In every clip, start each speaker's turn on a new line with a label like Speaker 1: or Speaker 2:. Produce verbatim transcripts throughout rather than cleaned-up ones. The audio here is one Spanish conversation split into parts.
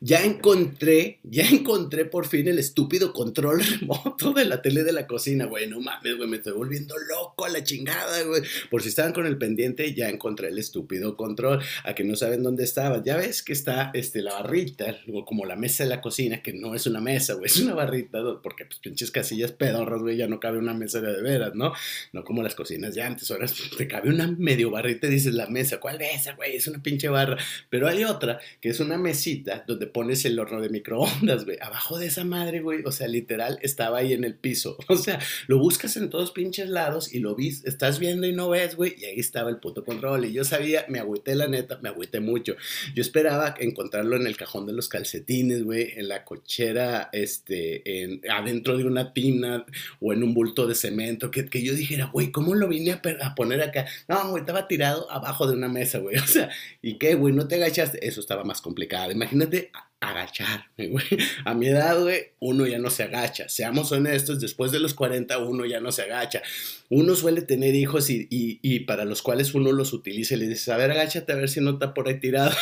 Speaker 1: Ya encontré, ya encontré por fin el estúpido control remoto de la tele de la cocina, güey. No mames, güey, me estoy volviendo loco a la chingada, güey. Por si estaban con el pendiente, ya encontré el estúpido control. A que no saben dónde estaba. Ya ves que está este, la barrita, como la mesa de la cocina, que no es una mesa, güey, es una barrita, porque pues pinches casillas pedorras, güey, ya no cabe una mesa de, de veras, ¿no? No como las cocinas de antes, ahora te cabe una medio barrita y dices la mesa, ¿cuál mesa, güey? Es una pinche barra. Pero hay otra que es una mesita donde pones el horno de microondas, güey. Abajo de esa madre, güey, o sea, literal estaba ahí en el piso. O sea, lo buscas en todos pinches lados y lo vis, estás viendo y no ves, güey, y ahí estaba el puto control. Y yo sabía, me agüité, la neta, me agüité mucho. Yo esperaba encontrarlo en el cajón de los calcetines, güey, en la cochera, este, en, adentro de una tina o en un bulto de cemento, que, que yo dijera, güey, ¿cómo lo vine a, a poner acá? No, güey, estaba tirado abajo de una mesa, güey. O sea, ¿y qué, güey? ¿No te agachaste? Eso estaba más complicado. Imagínate agacharme, güey. A mi edad, güey, uno ya no se agacha. Seamos honestos, después de los cuarenta uno ya no se agacha. Uno suele tener hijos y, y, y para los cuales uno los utiliza y le dices, a ver, agáchate a ver si no está por ahí tirado.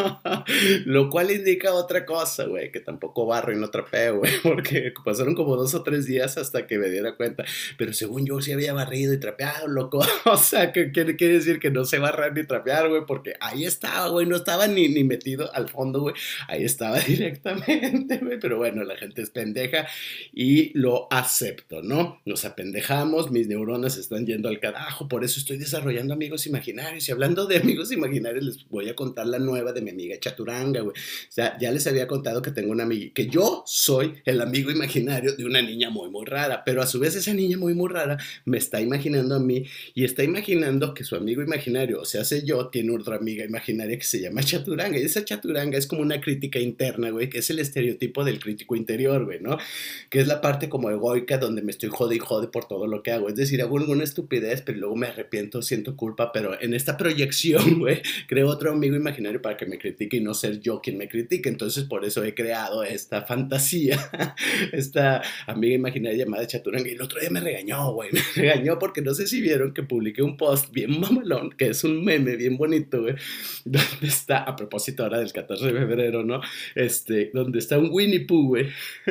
Speaker 1: Lo cual indica otra cosa, güey, que tampoco barro y no trapeo, güey, porque pasaron como dos o tres días hasta que me diera cuenta. Pero según yo sí había barrido y trapeado, loco. O sea, ¿qué quiere, quiere decir? Que no sé barrar ni trapear, güey, porque ahí estaba, güey, no estaba ni, ni metido al fondo, güey. Ahí estaba directamente, güey, pero bueno, la gente es pendeja y lo acepto, ¿no? Nos apendejamos, mis neuronas están yendo al carajo, por eso estoy desarrollando amigos imaginarios. Y hablando de amigos imaginarios, les voy a contar la nueva de mi amiga Chaturanga, güey. O sea, ya les había contado que tengo una amiga, que yo soy el amigo imaginario de una niña muy, muy rara, pero a su vez esa niña muy, muy rara me está imaginando a mí y está imaginando que su amigo imaginario, o sea, sé yo, tiene otra amiga imaginaria que se llama Chaturanga. Y esa Chaturanga es como una crítica interna, güey, que es el estereotipo del crítico interior, güey, ¿no? Que es la parte como egoica donde me estoy jode y jode por todo lo que hago. Es decir, hago alguna estupidez, pero luego me arrepiento, siento culpa, pero en esta proyección, güey, creo otro amigo imaginario para que me critique y no ser yo quien me critique. Entonces, por eso he creado esta fantasía, esta amiga imaginaria llamada Chaturanga. Y el otro día me regañó, güey, me regañó porque no sé si vieron que publiqué un post bien mamalón, que es un meme bien bonito, güey, donde está, a propósito ahora del catorce de febrero, ¿no? Este, donde está un Winnie Pooh, güey,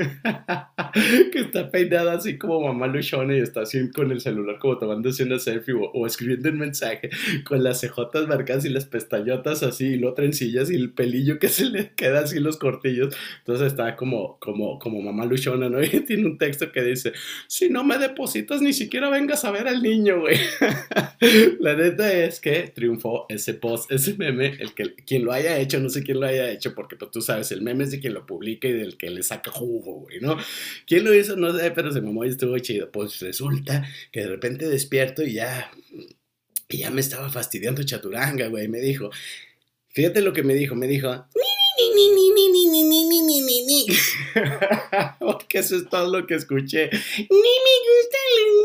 Speaker 1: que está peinada así como mamá luchona y está así con el celular como tomándose una selfie o, o escribiendo un mensaje con las cejotas marcadas y las pestañotas así y lo trencillas y el pelillo que se le queda así los cortillos. Entonces está como, como, como mamá luchona, ¿no? Y tiene un texto que dice, si no me depositas ni siquiera vengas a ver al niño, güey. La neta es que triunfó ese post, ese meme, el que quien lo haya hecho, no sé quién lo haya hecho, porque pues, tú sabes, el meme es de quien lo publica y del que le saca jugo, güey, ¿no? ¿Quién lo hizo? No sé, pero se mamó y estuvo chido. Pues resulta que de repente despierto y ya, y ya me estaba fastidiando Chaturanga, güey. Me dijo, fíjate lo que me dijo, me dijo, ni, ni, ni, ni, ni, ni, ni, ni, ni, ni, ni. Porque eso es todo lo que escuché. Ni me gustan los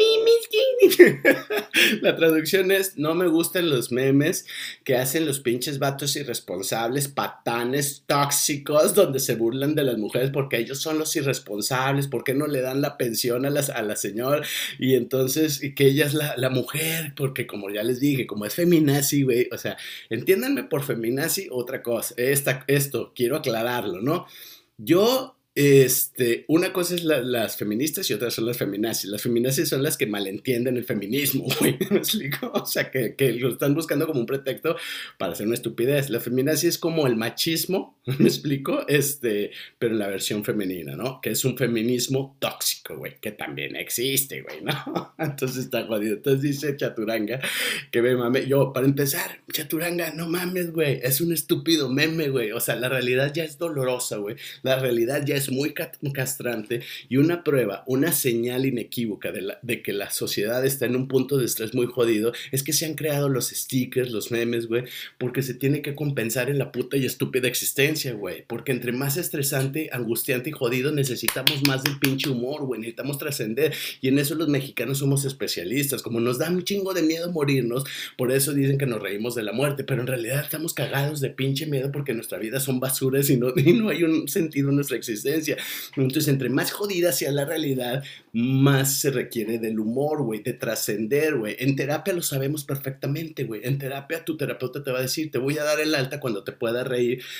Speaker 1: memes. La traducción es, no me gustan los memes que hacen los pinches vatos irresponsables, patanes, tóxicos, donde se burlan de las mujeres porque ellos son los irresponsables, porque no le dan la pensión a la, a la señora y entonces y que ella es la, la mujer, porque como ya les dije, como es feminazi, güey, o sea, entiéndanme por feminazi otra cosa, esta, esto, quiero aclararlo, ¿no? Yo, este, una cosa es la, las feministas y otras son las feminazis. Las feminazis son las que malentienden el feminismo, güey, ¿me explico? O sea, que, que lo están buscando como un pretexto para hacer una estupidez. La feminazi es como el machismo, ¿me explico? Este, pero en la versión femenina, ¿no? Que es un feminismo tóxico, güey, que también existe, güey, ¿no? Entonces está jodido. Entonces dice Chaturanga que me mame. Yo, para empezar, Chaturanga, no mames, güey, es un estúpido meme, güey. O sea, la realidad ya es dolorosa, güey. La realidad ya es muy castrante y una prueba, una señal inequívoca de, la, de que la sociedad está en un punto de estrés muy jodido es que se han creado los stickers, los memes, güey, porque se tiene que compensar en la puta y estúpida existencia, güey. Porque entre más estresante, angustiante y jodido necesitamos más del pinche humor, güey. Necesitamos trascender y en eso los mexicanos somos especialistas. Como nos da un chingo de miedo morirnos, por eso dicen que nos reímos de la muerte, pero en realidad estamos cagados de pinche miedo porque nuestra vida son basuras y no, y no hay un sentido en nuestra existencia. Entonces, entre más jodida sea la realidad, más se requiere del humor, güey, de trascender, güey. En terapia lo sabemos perfectamente, güey. En terapia tu terapeuta te va a decir, te voy a dar el alta cuando te pueda reír, te pueda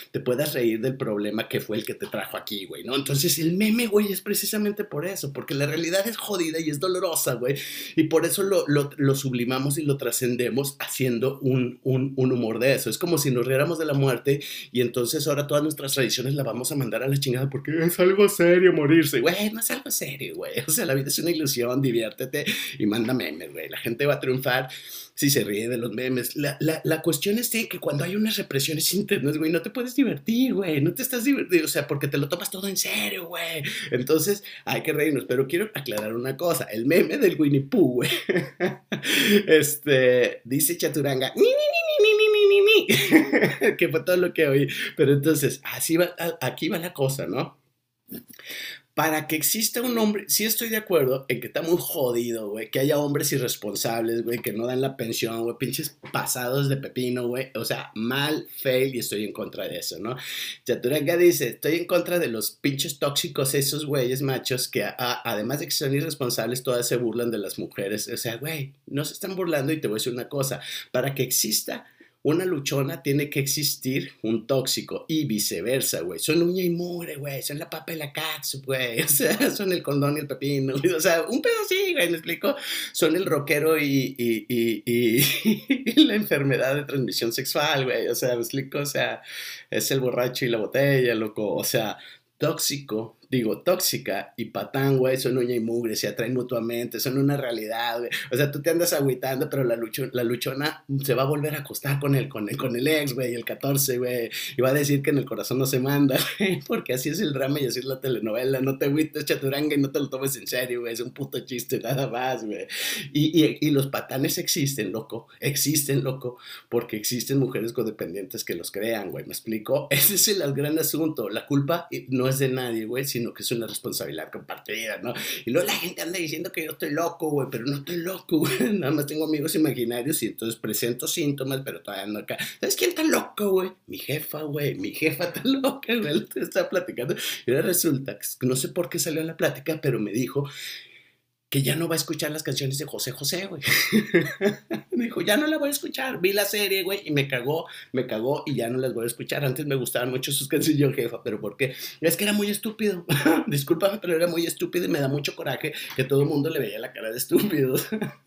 Speaker 1: puedas reír del problema que fue el que te trajo aquí, güey, ¿no? Entonces el meme, güey, es precisamente por eso, porque la realidad es jodida y es dolorosa, güey, y por eso lo, lo, lo sublimamos y lo trascendemos haciendo un, un, un humor de eso. Es como si nos riéramos de la muerte y entonces ahora todas nuestras tradiciones las vamos a mandar a la chingada porque es algo serio morirse. Güey, no es algo serio, güey. O sea, la vida es una ilusión, diviértete y manda memes, güey. La gente va a triunfar si se ríe de los memes. La, la, la cuestión es de que cuando hay unas represiones internas, güey, no te puedes divertir, güey. No te estás divirtiendo, o sea, porque te lo tomas todo en serio, güey. Entonces hay que reírnos. Pero quiero aclarar una cosa. El meme del Winnie Pooh, güey. Este, dice Chaturanga, ni, ni, ni, ni, ni, ni, ni, ni. Que fue todo lo que oí. Pero entonces, así va, aquí va la cosa, ¿no? Para que exista un hombre, sí estoy de acuerdo en que está muy jodido, güey, que haya hombres irresponsables, güey, que no dan la pensión, güey, pinches pasados de pepino, güey, o sea, mal, fail, y estoy en contra de eso, ¿no? Chaturanga dice, estoy en contra de los pinches tóxicos, esos güeyes machos que a, a, además de que son irresponsables, todas se burlan de las mujeres, o sea, güey, no se están burlando y te voy a decir una cosa, para que exista una luchona tiene que existir un tóxico y viceversa, güey. Son uña y mugre, güey. Son la papa y la catsup, güey. O sea, son el condón y el pepino, güey. O sea, un pedo así, güey, ¿me explico? Son el rockero y, y, y, y, y la enfermedad de transmisión sexual, güey. O sea, ¿me explico? O sea, es el borracho y la botella, loco. O sea, tóxico, digo, tóxica y patán, güey, son uña y mugre, se atraen mutuamente, son una realidad, güey. O sea, tú te andas agüitando, pero la, lucho, la luchona se va a volver a acostar con el, con el, con el ex, güey, el catorce, güey, y va a decir que en el corazón no se manda, güey, porque así es el drama y así es la telenovela. No te agüites, Chaturanga, y no te lo tomes en serio, güey, es un puto chiste nada más, güey. Y, y, y los patanes existen, loco, existen, loco, porque existen mujeres codependientes que los crean, güey, ¿me explico? Ese es el gran asunto. La culpa no es de nadie, güey, sino que es una responsabilidad compartida, ¿no? Y luego la gente anda diciendo que yo estoy loco, güey, pero no estoy loco, güey. Nada más tengo amigos imaginarios y entonces presento síntomas, pero todavía no acá. ¿Sabes quién está loco, güey? Mi jefa, güey. Mi jefa está loca, güey. Te estaba platicando. Y ahora resulta que no sé por qué salió a la plática, pero me dijo que ya no va a escuchar las canciones de José José, güey. Me dijo, ya no la voy a escuchar. Vi la serie, güey, y me cagó, me cagó y ya no las voy a escuchar. Antes me gustaban mucho sus canciones, yo, jefa, ¿pero por qué? Es que era muy estúpido. Discúlpame, pero era muy estúpido y me da mucho coraje que todo el mundo le veía la cara de estúpido.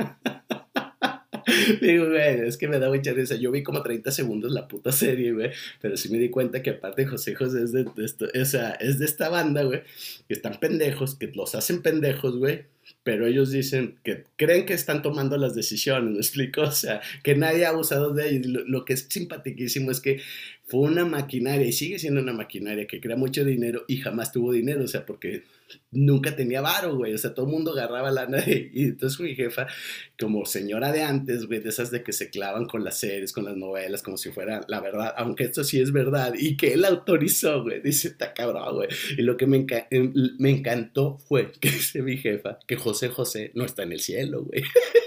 Speaker 1: Digo, güey, es que me da mucha risa. Yo vi como treinta segundos la puta serie, güey. Pero sí me di cuenta que aparte José José es de, de esto, o sea, es de esta banda, güey, que están pendejos, que los hacen pendejos, güey. Pero ellos dicen que creen que están tomando las decisiones, ¿me explico? O sea, que nadie ha abusado de ellos. Lo, lo que es simpaticísimo es que fue una maquinaria y sigue siendo una maquinaria que crea mucho dinero y jamás tuvo dinero, o sea, porque nunca tenía varo, güey, o sea, todo el mundo agarraba lana y, y entonces mi jefa, como señora de antes, güey, de esas de que se clavan con las series, con las novelas, como si fuera la verdad, aunque esto sí es verdad y que él autorizó, güey, dice, está cabrón, güey, y lo que me, enca me encantó fue que dice mi jefa que José José no está en el cielo, güey.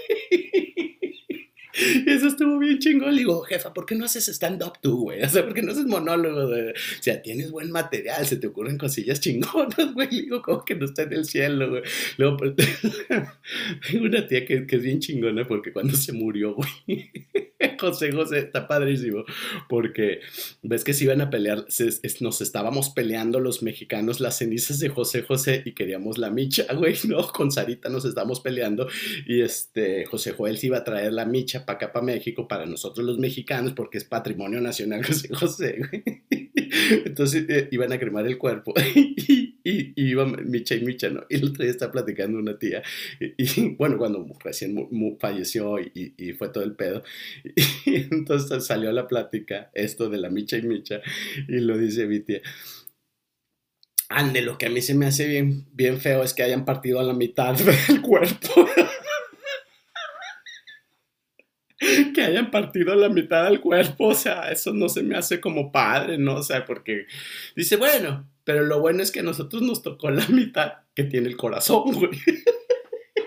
Speaker 1: Y eso estuvo bien chingón. Le digo, jefa, ¿por qué no haces stand-up tú, güey? O sea, ¿por qué no haces monólogo? De... O sea, tienes buen material, se te ocurren cosillas chingonas, güey. Le digo, ¿cómo que no está en el cielo, güey? Luego, pues, tengo una tía que, que es bien chingona porque cuando se murió, güey, José José está padrísimo porque ves que se iban a pelear, se, es, nos estábamos peleando los mexicanos las cenizas de José José y queríamos la micha, güey, ¿no? Con Sarita nos estábamos peleando y este, José Joel se iba a traer la micha para acá, para México, para nosotros los mexicanos, porque es patrimonio nacional José José, güey. Entonces eh, iban a cremar el cuerpo y, y, y iban micha y micha, ¿no? Y el otro día estaba platicando una tía y, y bueno, cuando recién mu, mu, falleció y, y fue todo el pedo y entonces salió a la plática esto de la micha y micha y lo dice mi tía. Ande, lo que a mí se me hace bien, bien feo es que hayan partido a la mitad el cuerpo. Que hayan partido la mitad del cuerpo, o sea, eso no se me hace como padre, ¿no? O sea, porque dice, bueno, pero lo bueno es que a nosotros nos tocó la mitad que tiene el corazón, güey.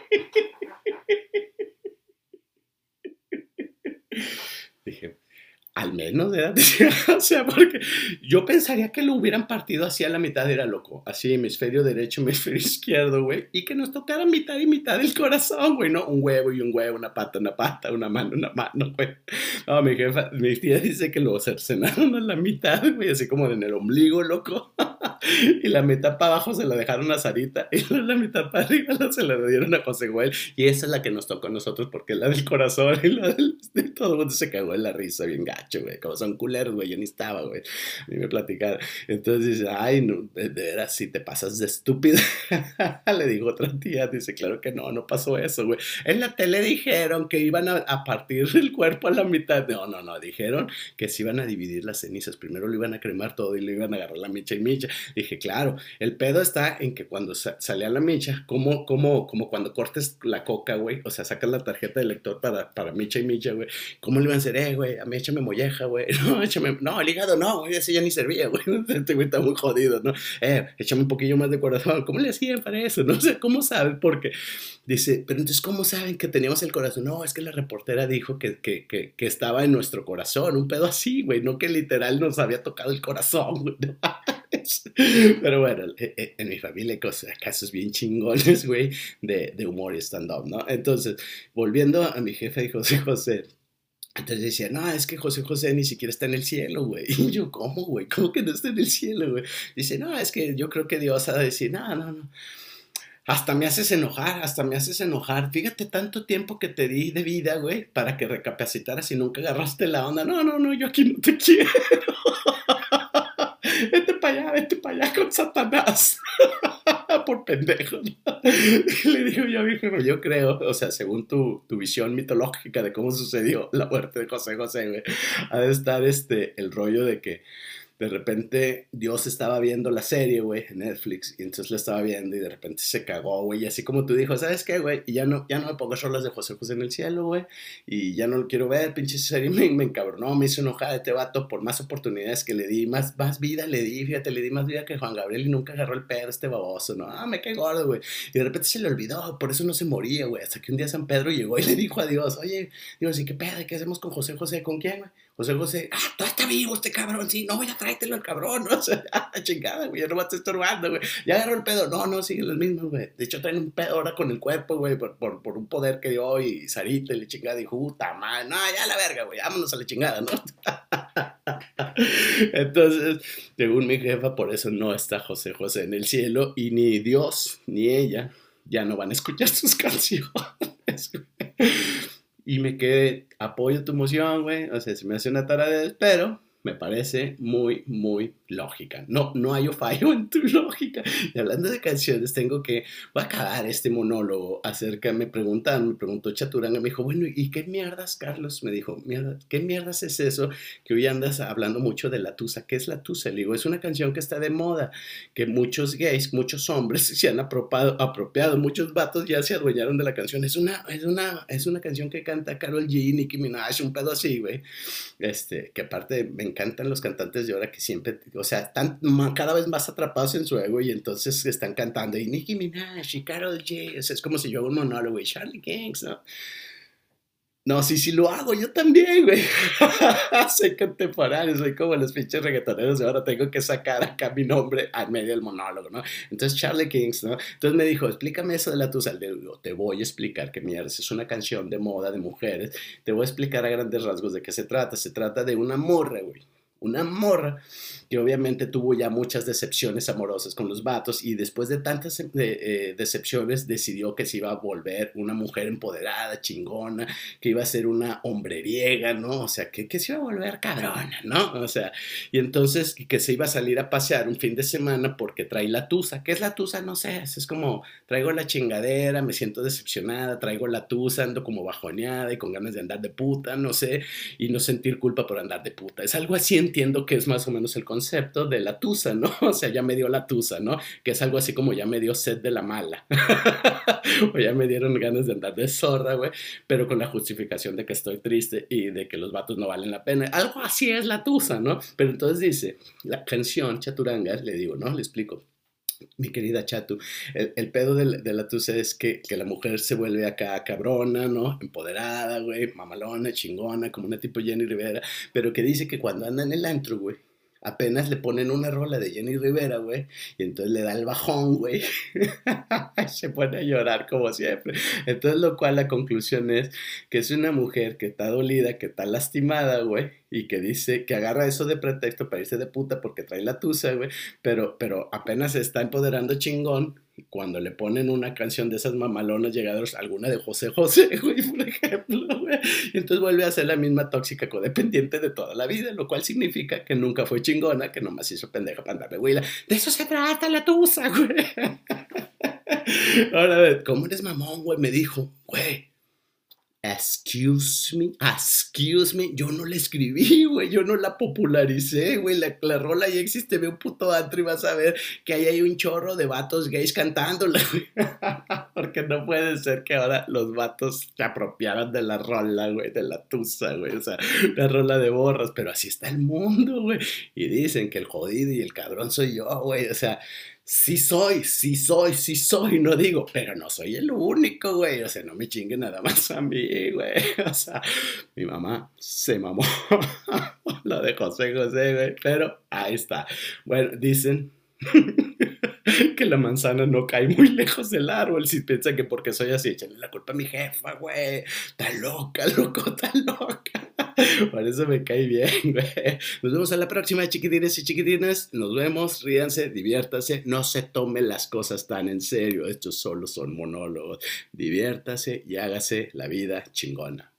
Speaker 1: Dije, Al menos, ¿verdad? O sea, porque yo pensaría que lo hubieran partido así a la mitad, era loco. Así, hemisferio derecho, hemisferio izquierdo, güey. Y que nos tocara mitad y mitad del corazón, güey, ¿no? Un huevo y un huevo, una pata, una pata, una mano, una mano, güey. No, mi jefa, mi tía dice que lo cercenaron a la mitad, güey, así como en el ombligo, loco. Y la mitad para abajo se la dejaron a Sarita y la mitad para arriba se la dieron a José Joel. Y esa es la que nos tocó a nosotros porque es la del corazón y la del... Todo el mundo se cagó en la risa bien gacho, güey. Como son culeros, güey. Yo ni estaba, güey. Ni me platicaron. Entonces dice, ay, no, de veras, si te pasas de estúpida. Le dijo otra tía, dice, claro que no, no pasó eso, güey. En la tele dijeron que iban a, a partir el cuerpo a la mitad. No, no, no, dijeron que se iban a dividir las cenizas. Primero lo iban a cremar todo y lo iban a agarrar la micha y micha. Dije, claro, el pedo está en que cuando sa salía la micha, como, como, como cuando cortes la coca, güey, o sea, sacas la tarjeta de lector para, para micha y micha, güey, ¿cómo le iban a hacer, eh, güey? A mí échame molleja, güey, no, échame, no, el hígado no, güey, ese ya ni servía, güey, este güey está muy jodido, ¿no? Eh, échame un poquillo más de corazón, ¿cómo le hacían para eso? No sé, ¿cómo saben? Porque dice, pero entonces, ¿cómo saben que teníamos el corazón? No, es que la reportera dijo que, que, que, que estaba en nuestro corazón, un pedo así, güey, no que literal nos había tocado el corazón, güey. Pero bueno, en mi familia hay cosas, casos bien chingones, güey, de, de humor y stand-up, ¿no? Entonces, volviendo a mi jefe y José José, entonces decía, no, es que José José ni siquiera está en el cielo, güey. Y yo, ¿cómo, güey? ¿Cómo que no está en el cielo, güey? Dice, no, es que yo creo que Dios ha de decir, no, no, no. Hasta me haces enojar, hasta me haces enojar. Fíjate tanto tiempo que te di de vida, güey, para que recapacitaras y nunca agarraste la onda. No, no, no, yo aquí no te quiero. Vete para allá, vete para allá con Satanás. Por pendejo, ¿no? Le digo yo, hijo, yo creo, o sea, según tu, tu visión mitológica de cómo sucedió la muerte de José José, güey, ha de estar este, el rollo de que de repente Dios estaba viendo la serie, güey, en Netflix, y entonces la estaba viendo y de repente se cagó, güey, y así como tú dijo, ¿sabes qué, güey? Y ya no, ya no me pongo rolas de José José en el cielo, güey, y ya no lo quiero ver, pinche serie, me, me encabronó, me hizo enojar este vato por más oportunidades que le di, más, más vida le di, fíjate, le di más vida que Juan Gabriel y nunca agarró el pedo este baboso, ¿no? Ah, me cae gordo, güey, y de repente se le olvidó, por eso no se moría, güey, hasta que un día San Pedro llegó y le dijo a Dios, oye, Dios, ¿y qué pedo? ¿Qué hacemos con José José? ¿Con quién, güey? José José, ah, todavía está vivo este cabrón, sí, no, ya tráetelo al cabrón, ¿no? O sea, ah, chingada, güey, ya no me estoy estorbando, güey, ya agarró el pedo, no, no, siguen los mismos, güey, de hecho traen un pedo ahora con el cuerpo, güey, por, por, por un poder que dio y Sarita y la chingada dijo, puta madre, no, ya la verga, güey, vámonos a la chingada, ¿no? Entonces, según mi jefa, por eso no está José José en el cielo y ni Dios ni ella ya no van a escuchar sus canciones, güey. Y me quedé, apoyo tu emoción, güey, o sea, se me hace una taradez, pero me parece muy, muy lógica. No, no hay fallo en tu lógica. Y hablando de canciones, tengo que, voy a acabar este monólogo acerca, me preguntan, me preguntó Chaturanga, me dijo, bueno, ¿y qué mierdas, Carlos? Me dijo, mierda, ¿qué mierdas es eso que hoy andas hablando mucho de la tusa? ¿Qué es la tusa? Le digo, es una canción que está de moda, que muchos gays, muchos hombres se han apropiado, apropiado muchos vatos ya se adueñaron de la canción. Es una, es una, es una canción que canta Karol G, Nicki Minaj, un pedo así, güey. Este, que aparte me encantan los cantantes de ahora que siempre, o sea, están cada vez más atrapados en su ego y entonces están cantando y Nicki Minaj y Karol G, o sea, es como si yo hago un monólogo y Charlie Kings, ¿no? No, sí, sí lo hago, yo también, güey. Soy contemporáneo, soy como los pinches reggaetoneros y ahora tengo que sacar acá mi nombre al medio del monólogo, ¿no? Entonces, Charlie Kings, ¿no? Entonces me dijo, explícame eso de la tusa. Le digo, te voy a explicar qué mierda es una canción de moda de mujeres. Te voy a explicar a grandes rasgos de qué se trata. Se trata de una morra, güey. Una morra que obviamente tuvo ya muchas decepciones amorosas con los vatos y después de tantas eh, eh, decepciones decidió que se iba a volver una mujer empoderada, chingona, que iba a ser una hombreriega, ¿no? O sea, que, que se iba a volver cabrona, ¿no? O sea, y entonces que se iba a salir a pasear un fin de semana porque trae la tusa. ¿Qué es la tusa? No sé, es como traigo la chingadera, me siento decepcionada, traigo la tusa, ando como bajoneada y con ganas de andar de puta, no sé, y no sentir culpa por andar de puta. Es algo así, entiendo que es más o menos el concepto de la tusa, ¿no? O sea, ya me dio la tusa, ¿no? Que es algo así como ya me dio sed de la mala. O ya me dieron ganas de andar de zorra, güey, pero con la justificación de que estoy triste y de que los vatos no valen la pena. Algo así es la tusa, ¿no? Pero entonces dice, la canción Chaturanga, le digo, ¿no? Le explico. Mi querida Chatu, el, el pedo de, la- de la tusa es que, que la mujer se vuelve acá cabrona, ¿no? Empoderada, güey, mamalona, chingona, como una tipo Jenny Rivera, pero que dice que cuando anda en el antro, güey, apenas le ponen una rola de Jenny Rivera, güey, y entonces le da el bajón, güey, y se pone a llorar como siempre. Entonces, lo cual la conclusión es que es una mujer que está dolida, que está lastimada, güey, y que dice que agarra eso de pretexto para irse de puta porque trae la tusa, güey, pero, pero apenas se está empoderando chingón cuando le ponen una canción de esas mamalonas llegadoras, alguna de José José, güey, por ejemplo, güey, y entonces vuelve a ser la misma tóxica codependiente de toda la vida, lo cual significa que nunca fue chingona, que nomás hizo pendeja para andarle, güey. De eso se trata la tusa, güey. Ahora, ¿cómo eres mamón, güey? Me dijo, güey, excuse me, excuse me, yo no la escribí, güey, yo no la popularicé, güey, la, la rola ya existe, ve un puto antro y vas a ver que ahí hay un chorro de vatos gays cantándola, güey, porque no puede ser que ahora los vatos se apropiaran de la rola, güey, de la tusa, güey, o sea, la rola de borras, pero así está el mundo, güey, y dicen que el jodido y el cabrón soy yo, güey, o sea, sí soy, sí soy, sí soy, no digo, pero no soy el único, güey. O sea, no me chingue nada más a mí, güey. O sea, mi mamá se mamó lo de José José, güey. Pero ahí está. Bueno, dicen que la manzana no cae muy lejos del árbol. Si piensan que porque soy así, échale la culpa a mi jefa, güey. Está loca, loco, está loca. Por eso me cae bien, güey. Nos vemos a la próxima, chiquitines y chiquitines. Nos vemos, ríanse, diviértanse. No se tomen las cosas tan en serio. Estos solo son monólogos. Diviértase y hágase la vida chingona.